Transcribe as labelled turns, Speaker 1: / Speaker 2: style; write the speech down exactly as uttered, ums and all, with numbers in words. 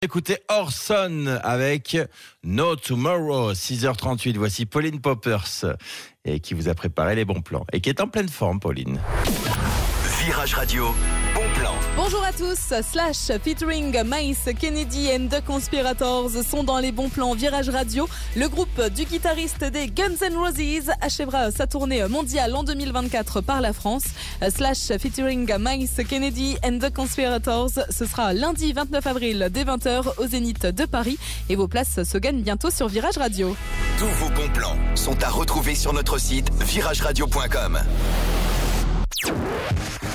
Speaker 1: Écoutez Orson avec No Tomorrow, six heures trente-huit. Voici Pauline Poppers et qui vous a préparé les bons plans et qui est en pleine forme, Pauline.
Speaker 2: Virage Radio, bon plan.
Speaker 3: Bonjour à tous, Slash featuring Mace, Kennedy and the Conspirators sont dans les bons plans Virage Radio. Le groupe du guitariste des Guns N' Roses achèvera sa tournée mondiale en deux mille vingt-quatre par la France. Slash featuring Mace, Kennedy and the Conspirators, ce sera lundi vingt-neuf avril dès vingt heures au Zénith de Paris et vos places se gagnent bientôt sur Virage Radio.
Speaker 2: Tous vos bons plans sont à retrouver sur notre site virage radio point com.